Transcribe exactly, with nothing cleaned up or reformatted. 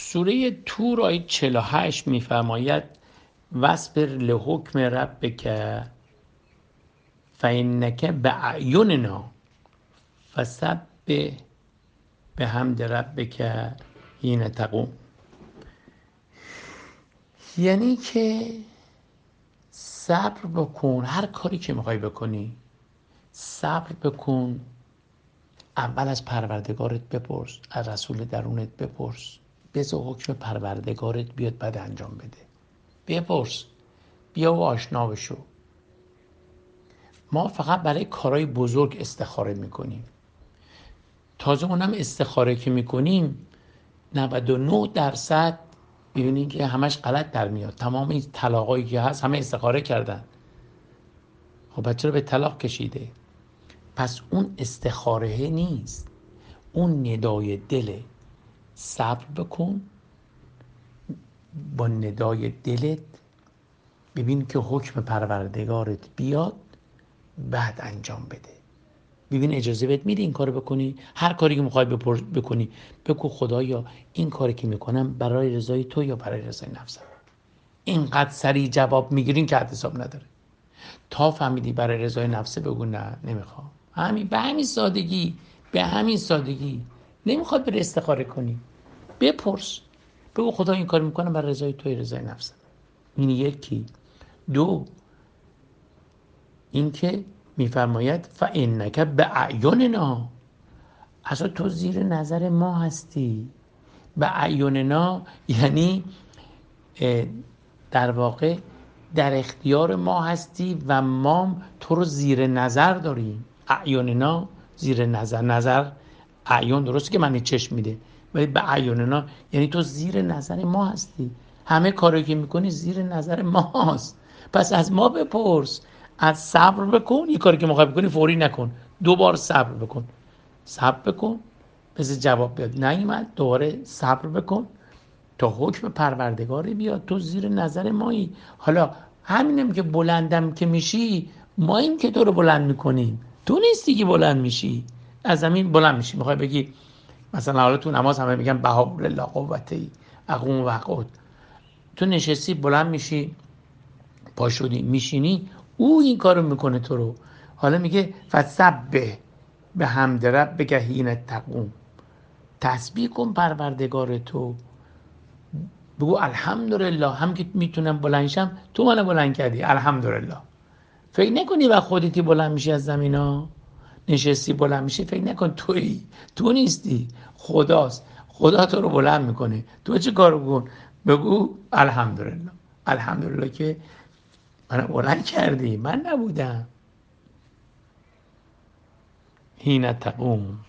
سوره تور آیه چهل و هشت میفرماید واصبر لحکم ربک فانک باعیننا فسبح بحمد ربک حین تقوم. یعنی که صبر بکن، هر کاری که میخوای بکنی صبر بکن. اول از پروردگارت بپرس، از رسول درونت بپرس، بذار حکم پروردگارت بیاد بعد انجام بده. بپرس، بیا و آشنا بشو. ما فقط برای کارهای بزرگ استخاره میکنیم. تازه اونم استخاره که میکنیم نود و نه درصد ببینید که همش غلط در میاد. تمام این طلاقایی که هست همه استخاره کردن. خب بچه رو به طلاق کشیده. پس اون استخاره نیست، اون ندای دله. صبر بکن، با ندای دلت ببین که حکم پروردگارت بیاد بعد انجام بده. ببین اجازه بهت میده این کارو بکنی. هر کاری که میخوای بکنی بگو خدایا این کاری که میکنم برای رضای تو یا برای رضای نفسم. اینقدر سریع جواب میگیرین که حد حساب نداره. تا فهمیدی برای رضای نفسه بگو نه نمیخوام. همین به همین سادگی، به همین سادگی. نمیخواد بری استخاره کنی، بپرس، بگو خدا این کار میکنم برای رضای توی رضای نفسم. این یکی. دو، این که میفرماید فانک باعیننا، اصلا تو زیر نظر ما هستی. باعیننا یعنی در واقع در اختیار ما هستی و ما تو رو زیر نظر داریم. اعیننا زیر نظر، نظر اعین درسته که معنی چشم میده، ولی به اعیننا یعنی تو زیر نظر ما هستی. همه کاری که میکنی زیر نظر ماست. پس از ما بپرس، از صبر بکن. یه کاری که میخوای بکنی فوری نکن، دو بار صبر بکن. صبر بکن بذار جواب بیاد، نیومد دوباره صبر بکن تا حکم پروردگاری بیاد. تو زیر نظر مایی. حالا همینم که بلندم که میشی، ما این که تو رو بلند میکنیم، تو نیستی که بلند میشی. از زمین بلند میشی. میخوای بگی مثلا حالا تو نماز همه میگن بهاء الله قوتی اقوم و اقعد، تو نشستی بلند میشی، پا شدی میشینی، او این کارو میکنه تو رو. حالا میگه فسبح بحمد ربک حین تقوم، تسبیح کن پروردگار تو، بگو الحمدلله. هم که میتونم بلندشم تو منو بلند کردی، الحمدلله. فکر نکنی و خودتی بلند میشی از زمین ها، نشستی بلند میشی، فکر نکن تویی، تو نیستی، خداست. خدا تو رو بلند میکنه. تو چه کار بکن؟ بگو الحمدلله. الحمدلله که منو بلند کردی، من نبودم. حین تقوم.